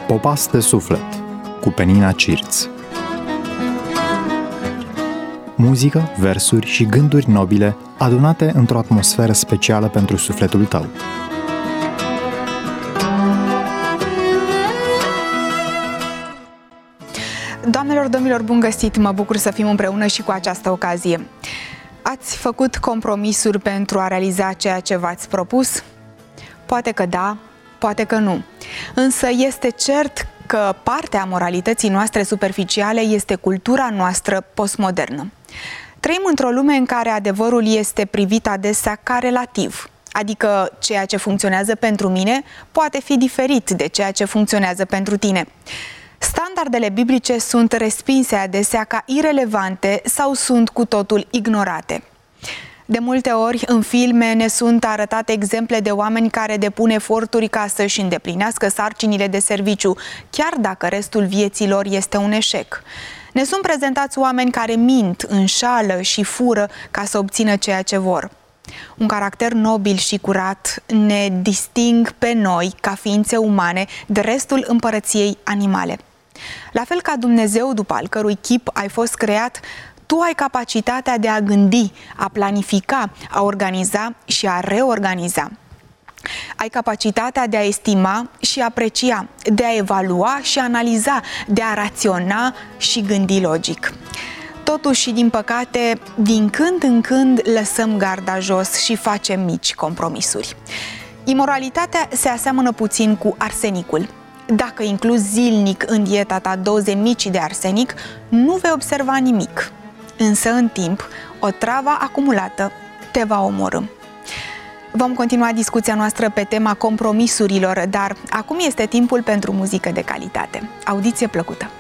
Popas de suflet cu Penina Cirț. Muzică, versuri și gânduri nobile adunate într-o atmosferă specială pentru sufletul tău. Doamnelor, domnilor, bun găsit! Mă bucur să fim împreună și cu această ocazie. Ați făcut compromisuri pentru a realiza ceea ce v-ați propus? Poate că da, poate că nu. Însă este cert că partea moralității noastre superficiale este cultura noastră postmodernă. Trăim într-o lume în care adevărul este privit adesea ca relativ, adică ceea ce funcționează pentru mine poate fi diferit de ceea ce funcționează pentru tine. Standardele biblice sunt respinse adesea ca irelevante sau sunt cu totul ignorate. De multe ori, în filme ne sunt arătate exemple de oameni care depun eforturi ca să-și îndeplinească sarcinile de serviciu, chiar dacă restul vieții lor este un eșec. Ne sunt prezentați oameni care mint, înșală și fură ca să obțină ceea ce vor. Un caracter nobil și curat ne disting pe noi, ca ființe umane, de restul împărăției animale. La fel ca Dumnezeu, după al cărui chip ai fost creat, tu ai capacitatea de a gândi, a planifica, a organiza și a reorganiza. Ai capacitatea de a estima și aprecia, de a evalua și analiza, de a raționa și gândi logic. Totuși, din păcate, din când în când lăsăm garda jos și facem mici compromisuri. Imoralitatea se aseamănă puțin cu arsenicul. Dacă incluzi zilnic în dieta ta doze mici de arsenic, nu vei observa nimic. Însă, în timp, o travă acumulată te va omorî. Vom continua discuția noastră pe tema compromisurilor, dar acum este timpul pentru muzică de calitate. Audiție plăcută!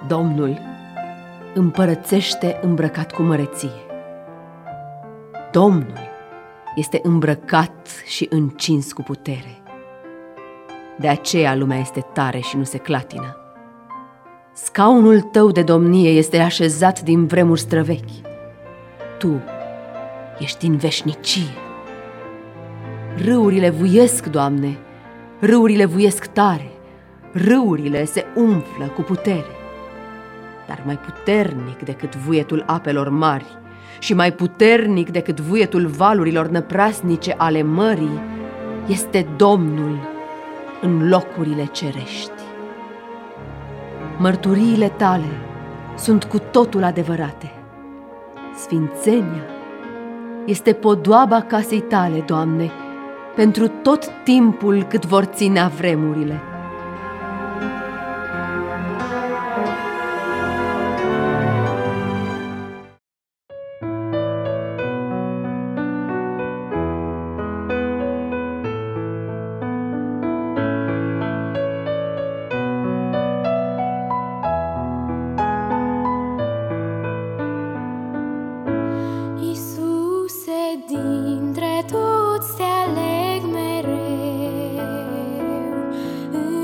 Domnul împărățește îmbrăcat cu măreție. Domnul este îmbrăcat și încins cu putere. De aceea lumea este tare și nu se clatină. Scaunul tău de domnie este așezat din vremuri străvechi. Tu ești în veșnicie. Râurile vuiesc, Doamne, râurile vuiesc tare, râurile se umflă cu putere. Dar mai puternic decât vuietul apelor mari și mai puternic decât vuietul valurilor năprasnice ale mării este Domnul în locurile cerești. Mărturiile tale sunt cu totul adevărate. Sfințenia este podoaba casei tale, Doamne, pentru tot timpul cât vor ținea vremurile. Dintre toți te aleg mereu.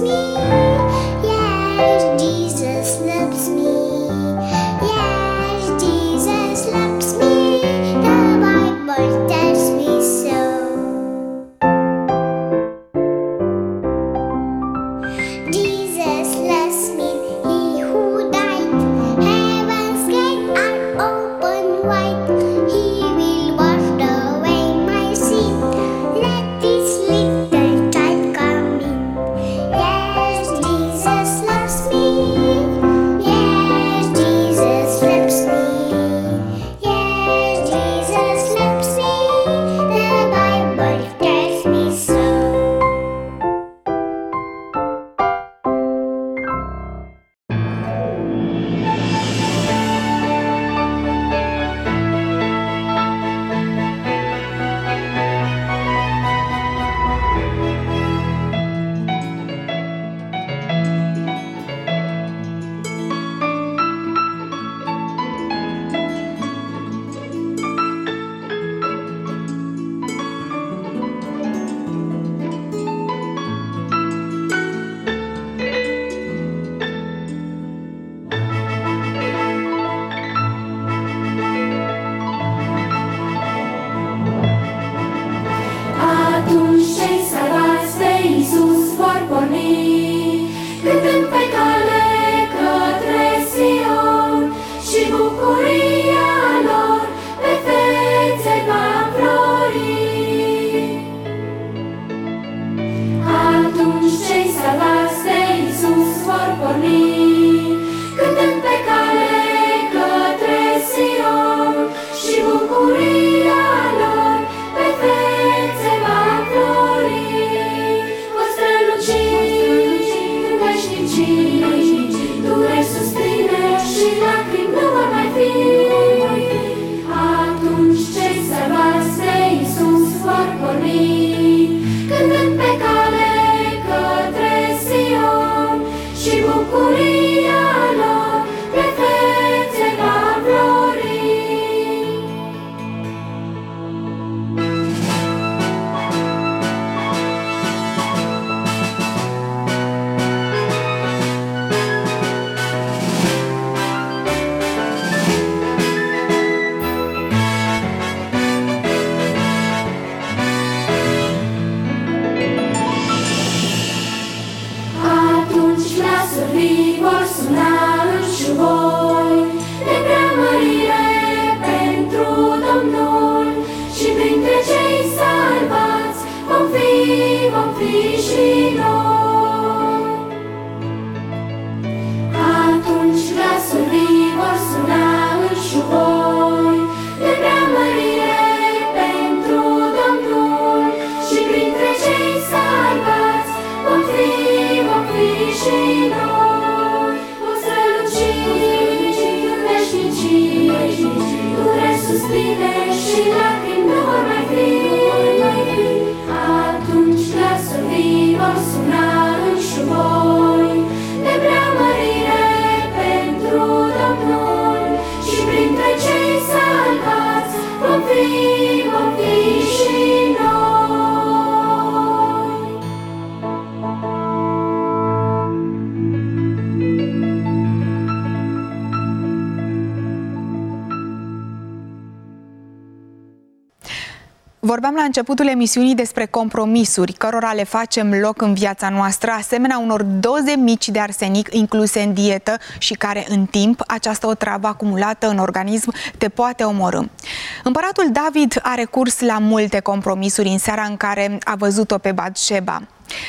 Vorbeam la începutul emisiunii despre compromisuri cărora le facem loc în viața noastră, asemenea unor doze mici de arsenic incluse în dietă și care în timp această otravă acumulată în organism te poate omorî. Împăratul David a recurs la multe compromisuri în seara în care a văzut-o pe Batșeba.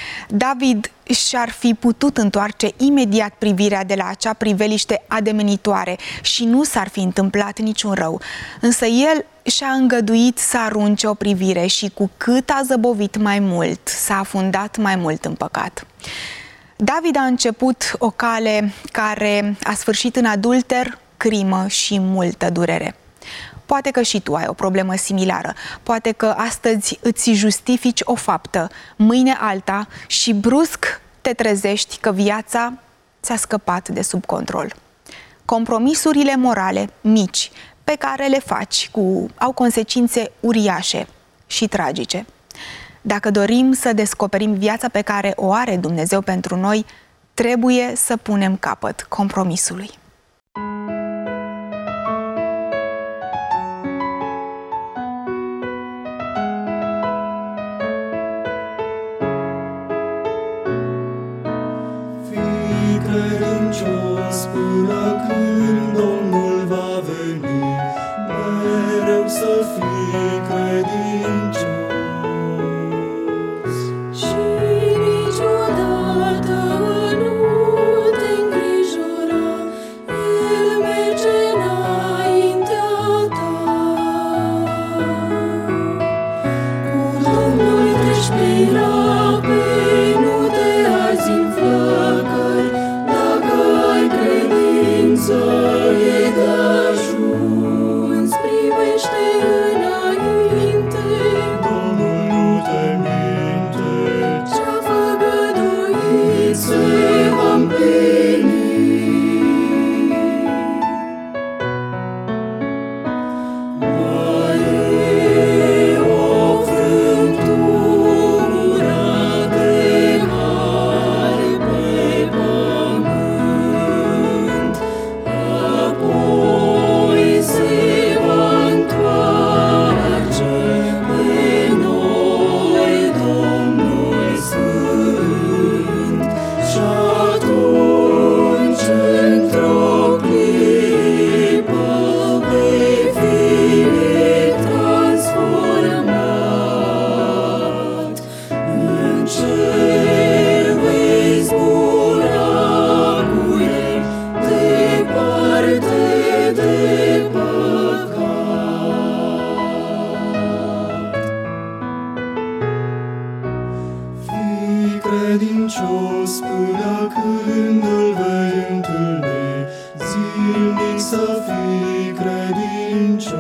David și-ar fi putut întoarce imediat privirea de la acea priveliște ademenitoare și nu s-ar fi întâmplat niciun rău. Însă el și-a îngăduit să arunce o privire și cu cât a zăbovit mai mult, s-a afundat mai mult în păcat. David a început o cale care a sfârșit în adulter, crimă și multă durere. Poate că și tu ai o problemă similară, poate că astăzi îți justifici o faptă, mâine alta și brusc te trezești că viața ți-a scăpat de sub control. Compromisurile morale mici pe care le faci au consecințe uriașe și tragice. Dacă dorim să descoperim viața pe care o are Dumnezeu pentru noi, trebuie să punem capăt compromisului. Fii credincios până când Domnul va veni, mereu să fii credincios. Și niciodată nu te îngrijora, El merge înaintea ta. Cu Domnul treci prin ape, nu te arzi în flăcări, dacă ai credință e de ajuns. Privește înainte, Domnul nu te minte, ce-a făgăduit se va împlini. Mai e o frântură de mare pe pământ, apoi se va întoarce pe noi Domnul Sfânt. Și atunci, într-o clipă, vei fi transformat. În cer vei zbura cu El, departe de păcat. fii credincios până când îl vei întâlni, zilnic să fii credincios.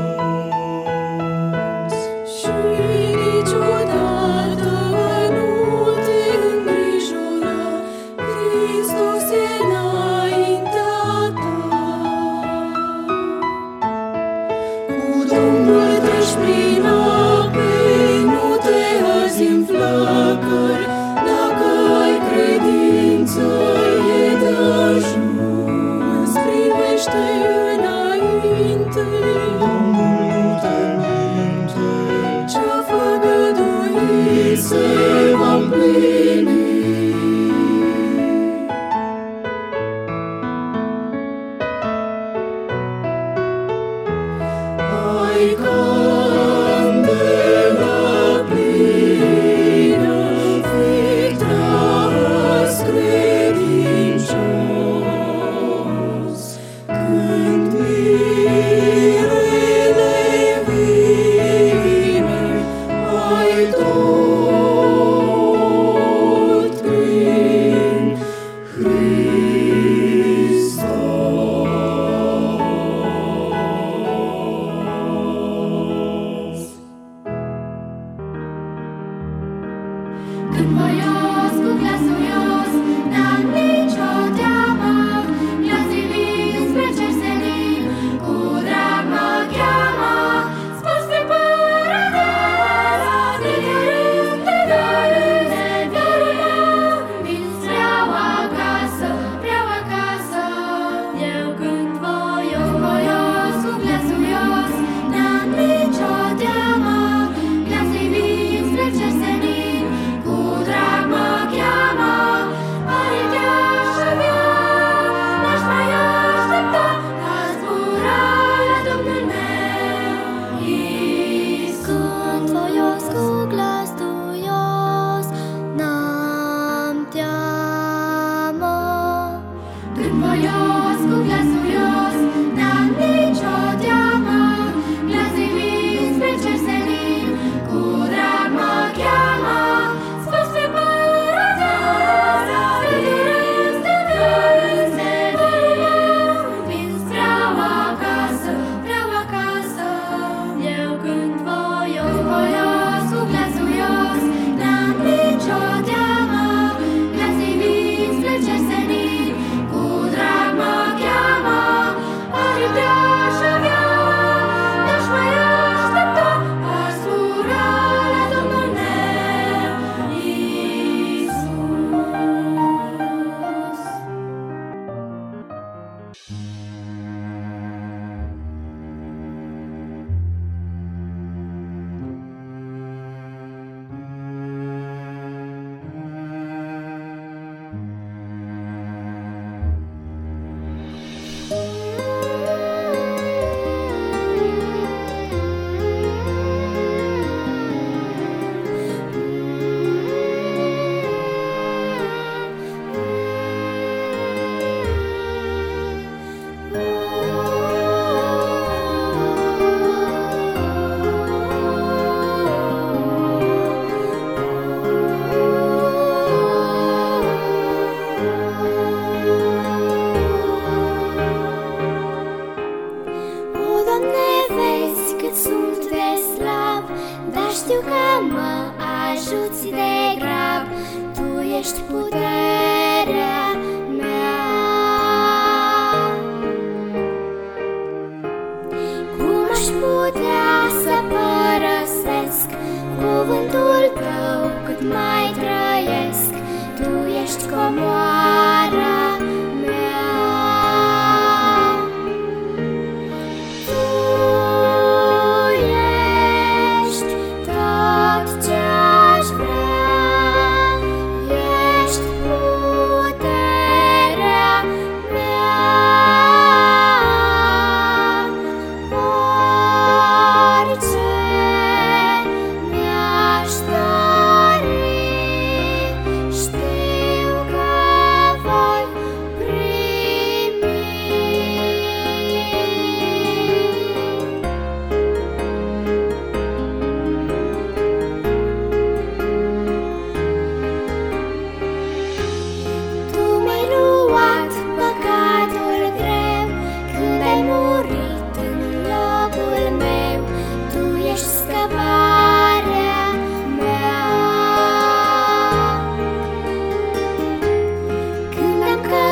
Și niciodată nu te îngrijora, Hristos e înaintea ta. Cu Domnul treci prin ape, nu te arzi în flăcări, dacă ai credință e de ajuns. Privește înainte, Domnul nu te minte, ce-a făgăduit se va împlini. Ai candela plină, fii tras credincios. Când mirele vine, ai tot prin Hristos. Când voios cu glasuios, n-am nicio teamă, Glas divin spre cer senin, cu drag mă cheamă, spus spre paradis, de rând, de rând, de rând, vin vreau acasă, vreau acasă. Eu când voios cu glasuios, n-am nicio teamă, Glas divin spre cer senin, cu drag mă cheamă, aici avea, n-aș mai aștepta, a zbura la Domnul meu. Sunt voios cu glas duios, n-am teamă. Când voios cu glasuios, n-am nicio teamă, Glas divin spre cer senin, cu drag mă cheamă, spus pe paradis, de rând, de rând, de rând, vin vreau acasă, vreau acasă. Eu când voios cu glasuios, n-am nicio teamă, Glas divin spre cer senin, cu drag mă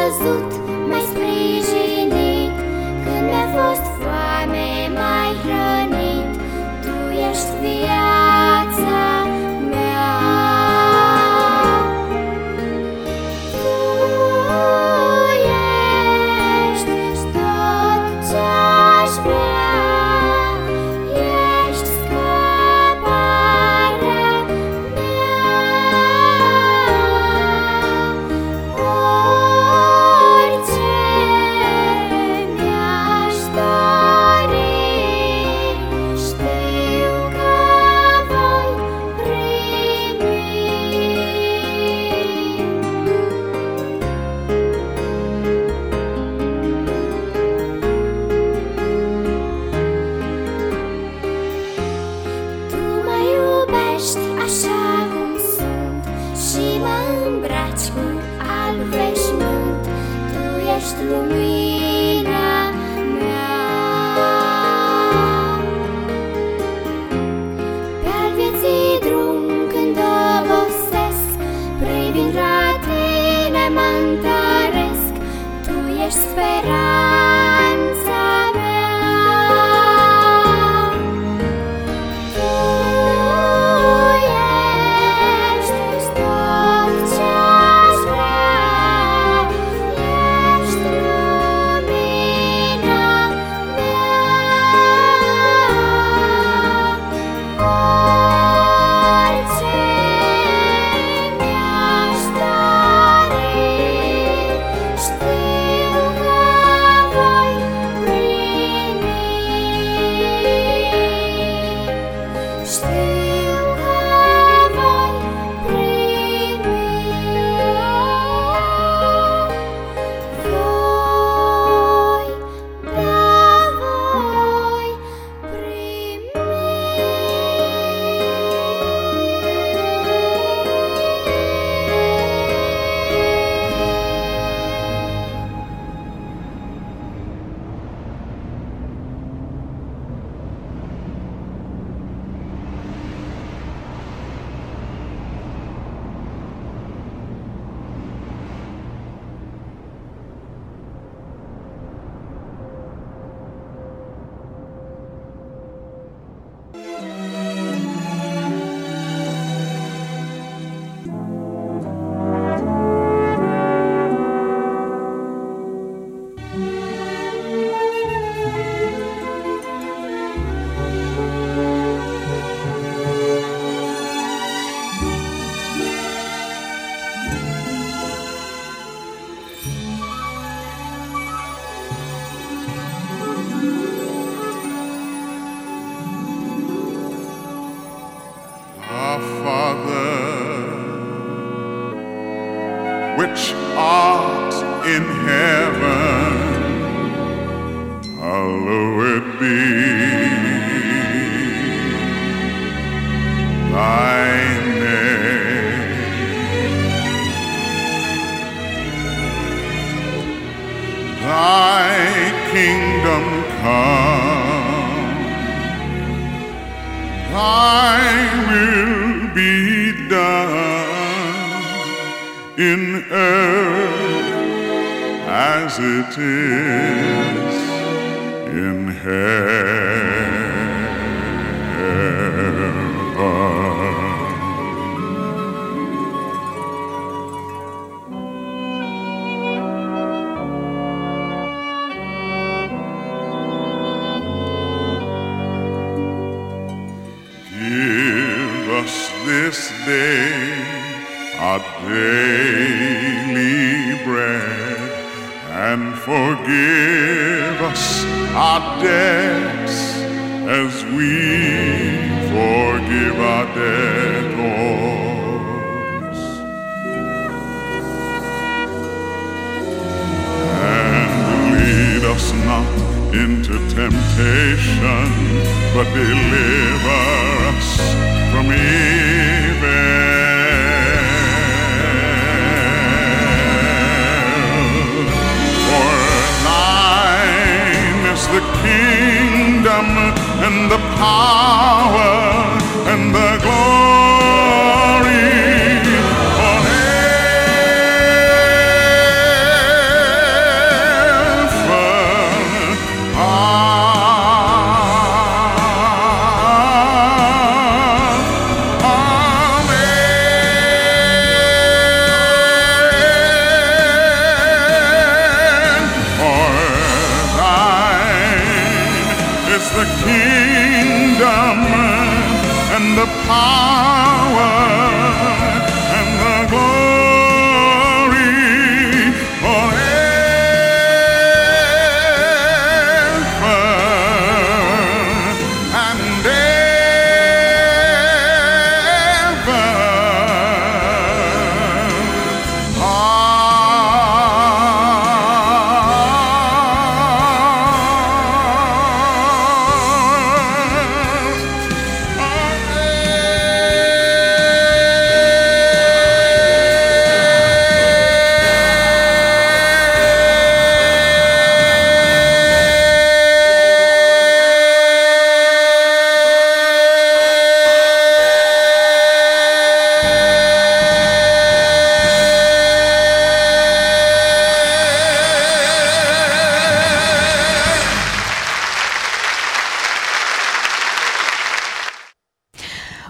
văzut, m-ai sprijinit. Când mi-a fost foame, m-ai hrănit. Tu ești viața mea. Tu ești tot ce-aș vrea. Ești scăparea mea. Orice mi-aș dori, știu că voi primi. Tu mă iubești așa cum sunt și mă îmbraci cu alb veșmânt. Tu ești lumina mea. Pe-al vieții drum când obosesc, privind la tine mă întăresc. Tu ești speranța mea. Tu ești tot ce-aș vrea. Ești lumina mea. Orice mi-aș dori, știu că voi primi. Știu că voi primi. Voi Our Father, which art in heaven, hallowed be thy name. Thy kingdom come, thy will be done in earth as it is in heaven. Give us this day our daily bread, and forgive us our debts as we forgive our debtors. And lead us not into temptation, but deliver us from evil. For thine is the kingdom and the power and the glory forever.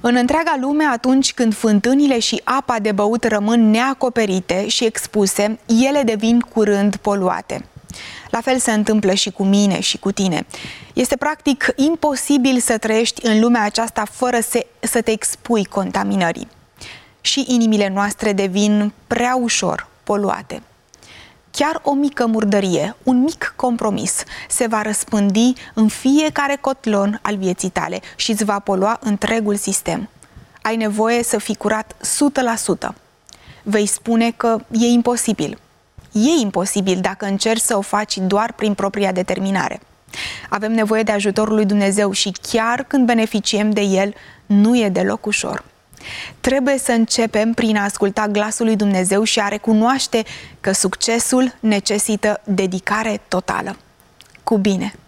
În întreaga lume, atunci când fântânile și apa de băut rămân neacoperite și expuse, ele devin curând poluate. La fel se întâmplă și cu mine și cu tine. Este practic imposibil să trăiești în lumea aceasta fără să te expui contaminării. Și inimile noastre devin prea ușor poluate. Chiar o mică murdărie, un mic compromis se va răspândi în fiecare cotlon al vieții tale și îți va polua întregul sistem. Ai nevoie să fii curat 100%. Vei spune că e imposibil. E imposibil dacă încerci să o faci doar prin propria determinare. Avem nevoie de ajutorul lui Dumnezeu și chiar când beneficiem de el, nu e deloc ușor. Trebuie să începem prin a asculta glasul lui Dumnezeu și a recunoaște că succesul necesită dedicare totală. Cu bine!